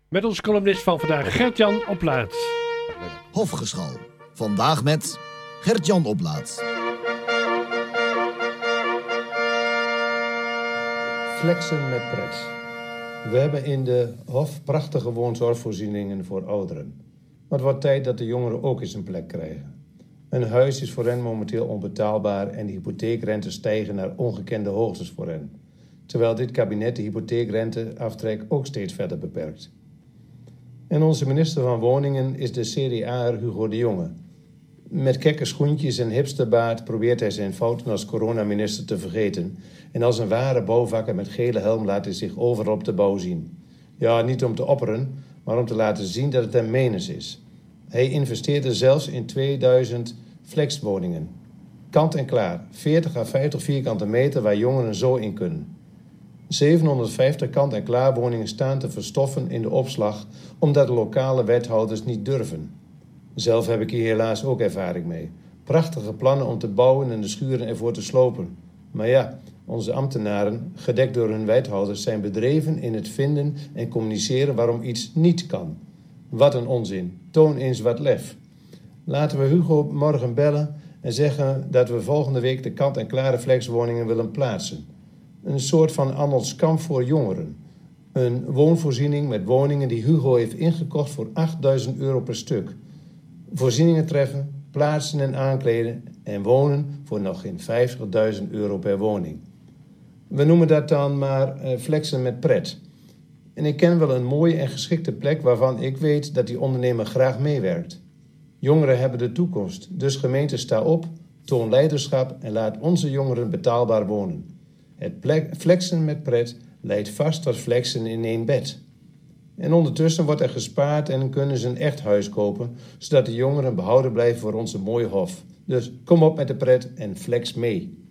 Met onze columnist van vandaag, Gert-Jan Oplaat. Hofgeschal. Vandaag met Gert-Jan Oplaat. Flexen met pret. We hebben in de Hof prachtige woonzorgvoorzieningen voor ouderen. Maar het wordt tijd dat de jongeren ook eens een plek krijgen. Een huis is voor hen momenteel onbetaalbaar en de hypotheekrentes stijgen naar ongekende hoogtes voor hen. Terwijl dit kabinet de hypotheekrenteaftrek ook steeds verder beperkt. En onze minister van Woningen is de CDA'er Hugo de Jonge. Met kekke schoentjes en hipsterbaard probeert hij zijn fouten als coronaminister te vergeten. En als een ware bouwvakker met gele helm laat hij zich overal op de bouw zien. Ja, niet om te opperen, maar om te laten zien dat het hem menens is. Hij investeerde zelfs in 2000 flexwoningen. Kant en klaar, 40 à 50 vierkante meter waar jongeren zo in kunnen. 750 kant-en-klaar woningen staan te verstoffen in de opslag omdat de lokale wethouders niet durven. Zelf heb ik hier helaas ook ervaring mee. Prachtige plannen om te bouwen en de schuren ervoor te slopen. Maar ja, onze ambtenaren, gedekt door hun wethouders, zijn bedreven in het vinden en communiceren waarom iets niet kan. Wat een onzin. Toon eens wat lef. Laten we Hugo morgen bellen en zeggen dat we volgende week de kant-en-klare flexwoningen willen plaatsen. Een soort van Arnold's kamp voor jongeren. Een woonvoorziening met woningen die Hugo heeft ingekocht voor €8.000 per stuk. Voorzieningen treffen, plaatsen en aankleden en wonen voor nog geen €50.000 per woning. We noemen dat dan maar flexen met pret. En ik ken wel een mooie en geschikte plek waarvan ik weet dat die ondernemer graag meewerkt. Jongeren hebben de toekomst, dus gemeente sta op, toon leiderschap en laat onze jongeren betaalbaar wonen. Het flexen met pret leidt vast tot flexen in één bed. En ondertussen wordt er gespaard en kunnen ze een echt huis kopen, zodat de jongeren behouden blijven voor onze mooie hof. Dus kom op met de pret en flex mee.